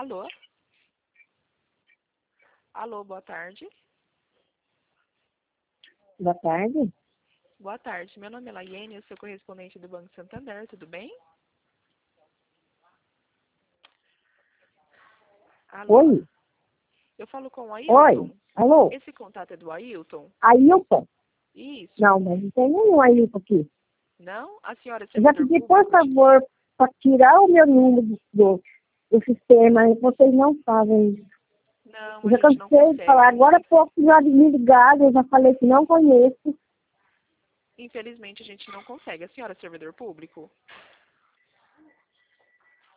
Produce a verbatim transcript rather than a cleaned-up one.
Alô? Alô, boa tarde. Boa tarde. Boa tarde. Meu nome é Laiene, eu sou correspondente do Banco Santander, tudo bem? Alô? Oi. Eu falo com o Ailton. Oi. Alô? Esse contato é do Ailton? Ailton? Isso. Não, mas não tem nenhum Ailton aqui. Não? A senhora é Eu já servidor pedi, público? por favor, para tirar o meu número do, do sistema, e vocês não fazem isso. Não, Eu a já gente não cansei de falar. consegue. Agora há pouco já me ligaram, eu já falei que não conheço. Infelizmente, a gente não consegue. A senhora é servidor público?